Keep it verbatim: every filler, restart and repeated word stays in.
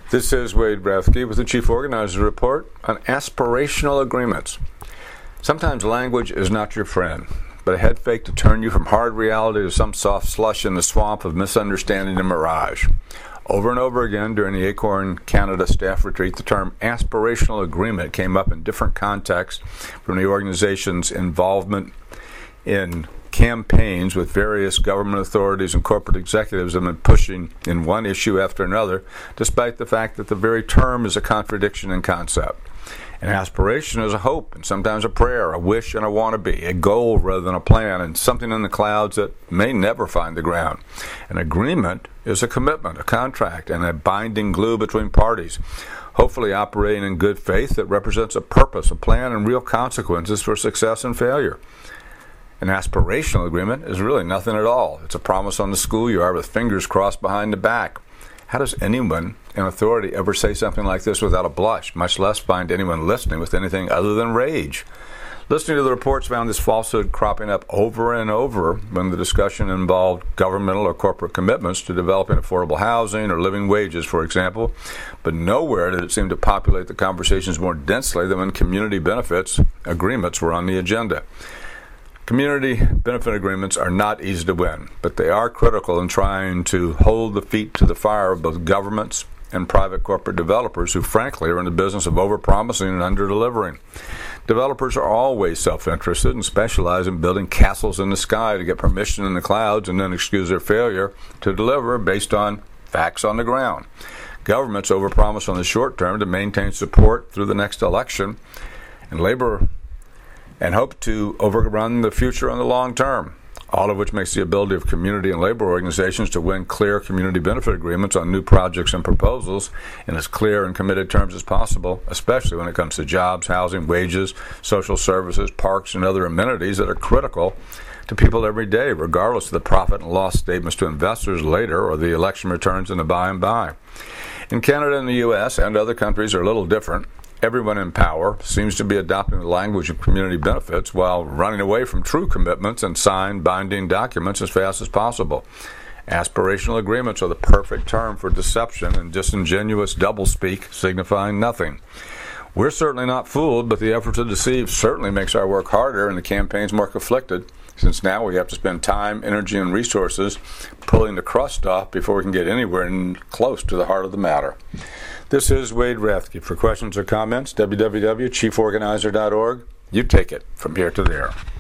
This is Wade Rathke with the Chief Organizer Report on aspirational agreements. Sometimes language is not your friend, but a head fake to turn you from hard reality to some soft slush in the swamp of misunderstanding and mirage. Over and over again during the Acorn Canada staff retreat, the term aspirational agreement came up in different contexts from the organization's involvement in campaigns with various government authorities and corporate executives have been pushing in one issue after another, despite the fact that the very term is a contradiction in concept. An aspiration is a hope and sometimes a prayer, a wish and a want-to-be, a goal rather than a plan, and something in the clouds that may never find the ground. An agreement is a commitment, a contract, and a binding glue between parties, hopefully operating in good faith that represents a purpose, a plan, and real consequences for success and failure. An aspirational agreement is really nothing at all. It's a promise on the schoolyard with fingers crossed behind the back. How does anyone in authority ever say something like this without a blush, much less find anyone listening with anything other than rage? Listening to the reports found this falsehood cropping up over and over when the discussion involved governmental or corporate commitments to developing affordable housing or living wages, for example, but nowhere did it seem to populate the conversations more densely than when community benefits agreements were on the agenda. Community benefit agreements are not easy to win, but they are critical in trying to hold the feet to the fire of both governments and private corporate developers who, frankly, are in the business of overpromising and under-delivering. Developers are always self-interested and specialize in building castles in the sky to get permission in the clouds and then excuse their failure to deliver based on facts on the ground. Governments overpromise on the short term to maintain support through the next election, and labor and hope to overrun the future on the long term, all of which makes the ability of community and labor organizations to win clear community benefit agreements on new projects and proposals in as clear and committed terms as possible, especially when it comes to jobs, housing, wages, social services, parks, and other amenities that are critical to people every day, regardless of the profit and loss statements to investors later or the election returns in the by and by. In Canada and the U S and other countries are a little different. Everyone in power seems to be adopting the language of community benefits while running away from true commitments and signed binding documents as fast as possible. Aspirational agreements are the perfect term for deception and disingenuous doublespeak signifying nothing. We're certainly not fooled, but the effort to deceive certainly makes our work harder and the campaigns more conflicted, since now we have to spend time, energy, and resources pulling the crust off before we can get anywhere close to the heart of the matter. This is Wade Rathke. For questions or comments, w w w dot chief organizer dot org. You take it from here to there.